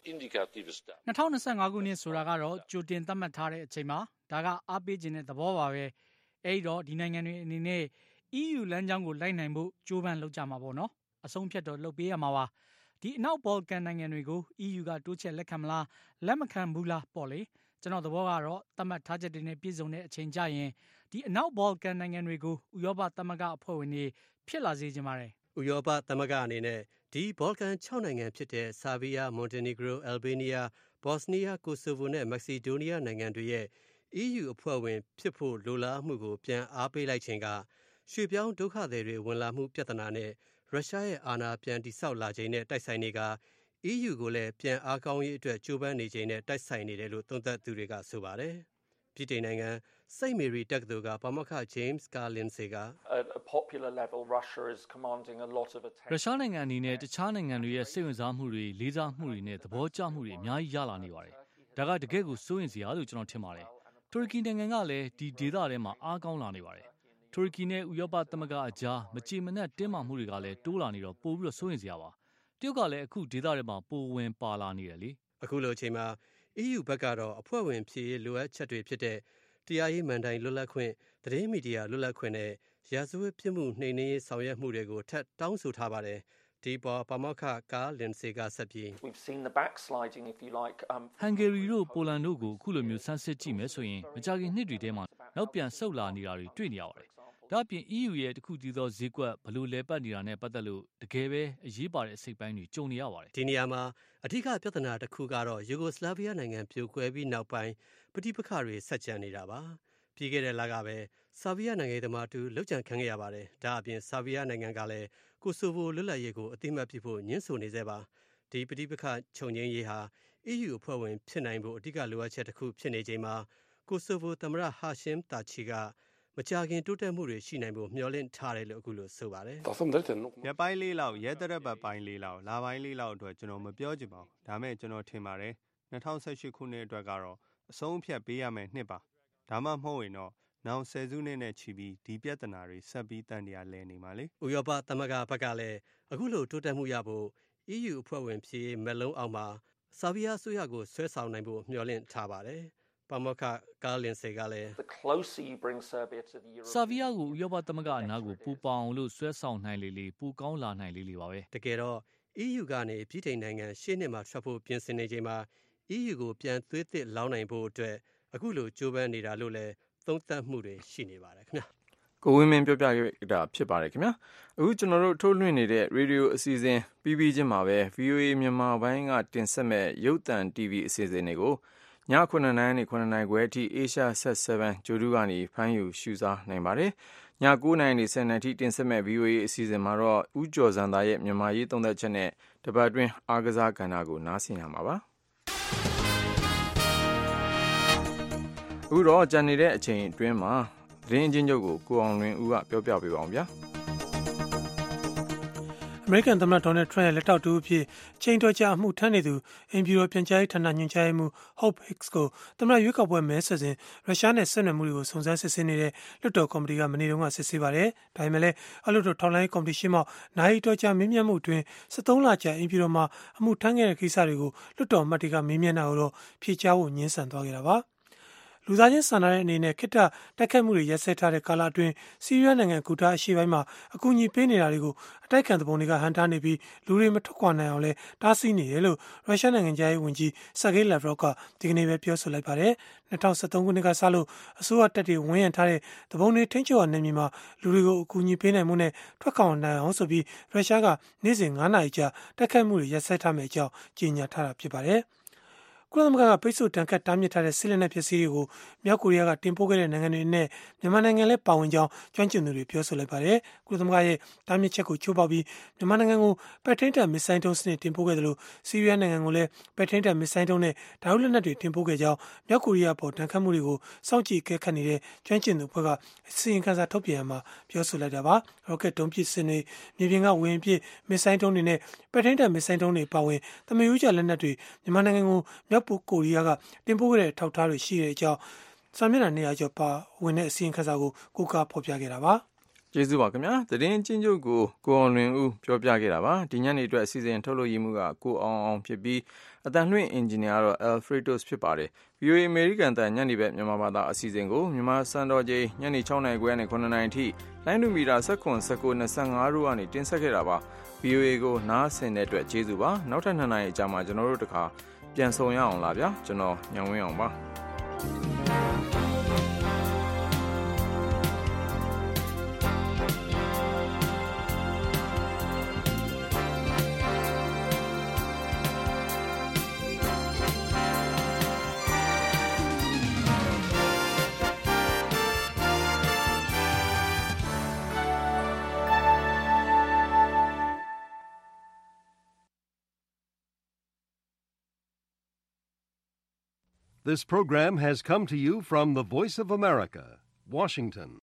2025ခုနှစ်ဆိုတာကတော့ကြိုတင်သတ်မှတ်ထားတဲ့အချိန်မှာဒါကအားပေးခြင်းတဲ့သဘောပါပဲအဲ့တော့ဒီနိုင်ငံတွေအနေနဲ့ EU လမ်းကြောင်းကိုလိုက်နိုင်ဖို့ကြိုးပမ်းလုပ်ကြမှာပေါ့နော်အဆုံးဖြတ်တော့လုပ်ပေးရမှာပါဒီအနောက်ဘော်လကန်နိုင်ငံတွေကို EU ကတိုးချဲ့လက်ခံမလားလက်မခံဘူးလားပေါ့လေကျွန်တော်သဘောကတော့သတ်မှတ်ထားချက်တွေနဲ့ပြည့်စုံတဲ့အချိန်ကျရင်ဒီအနောက်ဘော်လကန်နိုင်ငံတွေကိုဥရောပသမဂ္ဂအဖွဲ့ဝင်တွေဖြစ်လာစေချင်ပါတယ်ဥရောပသမဂ္ဂအနေနဲ့ဒီဘော်လကန်6နိုင်ငံဖြစ်တဲ့ဆာဗီးယားမွန်တီနီဂရိုအယ်ဘေးနီးယားဘော့စနီးယားကိုဆိုဗိုနဲ့မက္ကဆီဒိုးနီးယားနိုင်ငံတွေရဲ့ EU အဖွဲ့ဝင်ဖြစ်ဖို့လိုလားမှုကိုပြန်အားပေးလိုက်ခြင်းကရွှေ့ပြောင်းဒုက္ခသည်တွေဝင်လာမှုပြဿနာနဲ့ရုရှားရဲ့အာဏာပြန်တိဆောက်လာခြင်းနဲ့တိုက်ဆိုင်နေက EU ကိုလည်းပြန်အားကောင်းရေးအတွက်ကြိုးပမ်းနေခြင်းနဲ့တိုက်ဆိုင်နေတယ်လို့သုံးသပ်သူတွေကဆိုပါတယ်။ဗြိတိန်နိုင်ငံစိတ်မေရီတက္ကသိုလ်ကပါမောက္ခ James Carlinsey ကရုရှားနိုင်ငံအနေနဲ့တခြားနိုင်ငံတွေရဲ့စိတ်ဝင်စားမှုတွေလေးစားမှုတွေနဲ့သဘောကျမှုတွေအများကြီးရလာနေပါတယ်။ဒါကတကယ့်ကိုစိုးရင်စရာလို့ကျွန်တော်ထင်ပါတယ်။တူရကီနိုင်ငံကလည်းဒီဒေသထဲမှာအားကောင်းလာနေပါတယ်။တူရကီနဲ့ဥရောပသမဂ္ဂအကြားမကြေမနက်တင်းမာမှုတွေကလည်းတိုးလာနေတော့ပိုပြီးစိုးရင်စရာပါ။တရုတ်ကလည်းအခုဒေသထဲမှာပိုဝင်ပါလာနေတယ်လေ။အခုလိုအချိန်မှာ EU ဘက်ကတော့အဖွဲ့ဝင်ဖြစ်ရေးလိုအပ်ချက်တွေဖြစ်တဲ့တရားရေးမန်တိုင်လွတ်လပ်ခွင့်သတင်းမီဒီယာလွတ်လပ်ခွင့်နဲ့ရာဇဝတ်ပြစ်မှုနှိမ်နင်းရေးဆောင်ရွက်မှုတွေကိုထပ်တောင်းဆိုထားပါတယ်။ဒီပေါ်ပါမောက္ခကာလင်စီကဆက်ပြီးဟန်ဂေရီတို့ပိုလန်တို့ကိုအခုလိုမျိုးဆန်းစစ်ကြည့်မယ်ဆိုရင်မကြာခင်နှစ်တွေထဲမှာနောက်ပြန်ဆုတ်လာနေတာတွေတွေ့နေရပါတယ်။ဒါ့အပြင် EU ရဲ့တခုတည်းသောဈေးကွက်ဘလို့လဲပတ်နေတာနဲ့ပတ်သက်လို့တကယ်ပဲအရေးပါတဲ့အစိပ်ပိုင်းတွေကြုံနေရပါတယ်။ဒီနေရာမှာအဓိကပြဿနာတစ်ခုကတော့ယူဂိုစလာဗီးယားနိုင်ငံပြိုကွဲပြီးနောက်ပိုင်းပဋိပက္ခတွေဆက်ကျန်နေတာပါ။ပြီးခဲ့တဲ့လကပဲဆာဗီးယားနိုင်ငံသမားတူလောက်ကျန်ခံခဲ့ရပါတယ်။ဒါအပြင်ဆာဗီးယားနိုင်ငံကလည်းကိုဆိုဗိုလွတ်လပ်ရေးကိုအသိမှတ်ပြုဖို့ညှင်းဆိုနေသေးပါ။ဒီပဋိပက္ခချုပ်ငြိမ်းရေးဟာ EU အဖွဲ့ဝင်ဖြစ်နိုင်ဖို့အဓိကလိုအပ်ချက်တစ်ခုဖြစ်နေချိန်မှာကိုဆိုဗိုသမ္မတဟာရှင်းတာချီကမကြာခင်တိုးတက်မှုတွေရှိနိုင်ဖို့မျှော်လင့်ထားတယ်လို့အခုလိုဆိုပါတယ်။ရက်ပိုင်းလေးလောက်ရဲတရက်ပတ်ပိုင်းလေးလောက်လာပိုင်းလေးလောက်အတွက်ကျွန်တော်မပြောချင်ပါဘူး။ဒါမဲ့ကျွန်တော်ထင်ပါတယ်2018ခုနှစ်အတွက်ကတော့အဆုံးအဖြတ်ပေးရမယ့်နှစ်ပါ။ဒါမှမဟုတ်ရင်တော့နောက်ဆယ်စုနှစ်နဲ့ချီပြီးဒီပြဿနာတွေဆက်ပြီးတန်တရားလဲနေမှာလေ။ဥရောပသမဂ္ဂဘက်ကလည်းအခုလိုတိုးတက်မှုရဖို့ EU အဖွဲ့ဝင်ဖြစ်ရေးမလုံးအောင်မှာဆာဗီးယားအစိုးရကိုဆွဲဆောင်နိုင်ဖို့မျှော်လင့်ထားပါတယ်။ပါမောက္ခကာလင်စီကလည်းဆာဗီးယားကိုဥရောပသမဂ္ဂအနားကိုပူပေါအောင်လို့ဆွဲဆောင်နိုင်လေပူကောင်းလာနိုင်လေပါပဲ။တကယ်တော့ EU ကနေဗြိတိန်နိုင်ငံရှေ့နှစ်မှာထွက်ဖို့ပြင်ဆင်နေချိန်မှာ EU ကိုပြန်သွေးသစ်လောင်းနိုင်ဖို့အတွက်အခုလိုကြိုးပမ်းနေတာလို့လည်းသုံးသပ်မှုတွေရှိနေပါတယ်ခင်ဗျာ။ကိုဝင်းမင်းပြောပြခဲ့တာဖြစ်ပါတယ်ခင်ဗျာ။အခုကျွန်တော်တို့ထုတ်လွှင့်နေတဲ့ရေဒီယိုအစီအစဉ်ပြီးချင်းမှာပဲ VOA မြန်မာပိုင်းကတင်ဆက်မဲ့ရုပ်သံ TV အစီအစဉ်တွေကိုည9:00နာရီနဲ့9:00နာရီခွဲအထိ Asia Set 7ဂျိုဒူကနေဖမ်းယူရှုစားနိုင်ပါတယ်။ည9:00နာရီနဲ့10:00နာရီအထိတင်ဆက်မဲ့ VOA အစီအစဉ်မှာတော့ဦးကျော်စံသားရဲ့မြန်မာရေးသုံးသပ်ချက်နဲ့တပတ်အတွင်းအားကစားကဏ္ဍကိုနားဆင်ရမှာပါ။အခုတော့ကြံနေတဲ့အချိန်အတွင်းမှာသတင်းအချင်းချုပ်ကိုအောင်လွင်ဦးကပြောပြပေးပါအောင်ဗျာ။အမေရိကန်သမ္မတဒေါ်နယ်ထရန့်ရဲ့လက်ထောက်တူအဖြစ်ချိန်တော်ကြာအမှုထမ်းနေသူအိမ်ဖြူတော်ပြန်ကြားရေးဌာနညွှန်ကြားရေးမှူး Hope Hicks ကိုသမ္မတရွေးကောက်ပွဲမဲဆွယ်စဉ်ရုရှားနဲ့ဆက်နွယ်မှုတွေကိုစုံစမ်းစစ်ဆေးနေတဲ့လွှတ်တော်ကော်မတီကမနေ့တုန်းကစစ်ဆေးပါတယ်။ဒါပေမဲ့လည်းအောက်လွှတ်တော်ထောက်လှမ်းရေးကော်မတီရှေ့မှောက်နိုင်တော်ကြာမေးမြန်းမှုအတွင်း73လကြာအိမ်ဖြူတော်မှာအမှုထမ်းခဲ့တဲ့ကိစ္စတွေကိုလွှတ်တော်အမတ်တွေကမေးမြန်းတာကိုတော့ဖြေကြားဖို့ညှင်းဆန်သွားခဲ့တာပါ။လူသားချင်းစာနာတဲ့အနေနဲ့ခိတ္တတိုက်ခိုက်မှုတွေရပ်စဲထားတဲ့ကာလအတွင်းဆီးရီးယားနိုင်ငံဂူတာအရှေ့ပိုင်းမှာအကူအညီပေးနေတာတွေကိုအတိုက်ခံသဘောတွေကဟန်တာနေပြီးလူတွေမထွက်ခွာနိုင်အောင်လဲတားဆီးနေတယ်လို့ရုရှားနိုင်ငံသားရေးဝန်ကြီးဆာဂေးလက်ဗရော့ကဒီကနေ့ပဲပြောဆိုလိုက်ပါတယ်။2013ခုနှစ်ကစလို့အစိုးရတပ်တွေဝန်းရံထားတဲ့သဘုံတွေထိန်းချုပ်ရနေပြီမှာလူတွေကိုအကူအညီပေးနိုင်မှုနဲ့ထွက်ခွာနိုင်အောင်ဆိုပြီးရုရှားကနေ့စဉ်9နာရီကြာတိုက်ခိုက်မှုတွေရပ်စဲထားမယ့်အကြောင်းကြေညာထားတာဖြစ်ပါတယ်။ကုလသမဂ္ဂကပိတ်ဆို့တန်ခတ်တားမြစ်ထားတဲ့စစ်လက်နက်ပစ္စည်းတွေကိုမြောက်ကိုရီးယားကတင်ပို့ခဲ့တဲ့နိုင်ငံတွေနဲ့မြန်မာနိုင်ငံလည်းပါဝင်ကြောင်းကျွမ်းကျင်သူတွေပြောဆိုလိုက်ပါတယ်။ကုလသမဂ္ဂရဲ့တားမြစ်ချက်ကိုချိုးဖောက်ပြီးမြန်မာနိုင်ငံကိုပဲ့ထိန်းတပ်မစ်ဆိုင်းဒုံးစနစ်တင်ပို့ခဲ့တယ်လို့ဆီးရီးယားနိုင်ငံကိုလည်းပဲ့ထိန်းတပ်မစ်ဆိုင်းဒုံးနဲ့ဓာတ်လက်နက်တွေတင်ပို့ခဲ့ကြောင်းမြောက်ကိုရီးယားပေါ်တန်ခတ်မှုတွေကိုစောင့်ကြည့်ကဲခတ်နေတဲ့ကျွမ်းကျင်သူအဖွဲ့ကအစီရင်ခံစာထုတ်ပြန်ရမှာပြောဆိုလိုက်တာပါ။ရော့ကက်ဒုံးပစ်စင်တွေမြေပြင်ကဝင်ပစ်မစ်ဆိုင်းဒုံးတွေနဲ့ပဲ့ထိန်းတပ်မစ်ဆိုင်းဒုံးတွေပါဝင်သမယူးကျလက်နက်တွေမြန်မာနိုင်ငံကိုမြောက်ကိုရီးယားကတင်ပို့ခဲ့တဲ့ထောက်ထားတွေရှိတဲ့အကြောင်းစာမျက်နှာ200ကျော်ပါဝင်တဲ့အစီရင်ခံစာကိုကိုးကားဖော်ပြခဲ့တာပါ။ကျေးဇူးပါခင်ဗျာ။သတင်းချင်းချုပ်ကိုအောင်လွင်ဦးပြောပြခဲ့တာပါ။ဒီညနေအတွက်အစီအစဉ်ထုတ်လို့ရမှုကကိုအောင်ဖြစ်ပြီးအတန်လွှင့်အင်ဂျင်နီယာကတော့ Alfredos ဖြစ်ပါတယ်။ VOA American တန်ညနေပဲမြန်မာဘာသာအစီအစဉ်ကိုမြန်မာစံတော်ချိန်ညနေ6:00နာရီခွဲနဲ့9:00နာရီအထိလိုင်းဒူမီတာ19:25တို့ကနေတင်ဆက်ခဲ့တာပါ။ VOA ကိုနားဆင်တဲ့အတွက်ကျေးဇူးပါ။နောက်ထပ်2နာရီအကြာမှာကျွန်တော်တို့တခါပြန်ဆောင်ရအောင်လားဗျာကျွန်တော်ညံဝင်းအောင်ပါ This program has come to you from the Voice of America, Washington.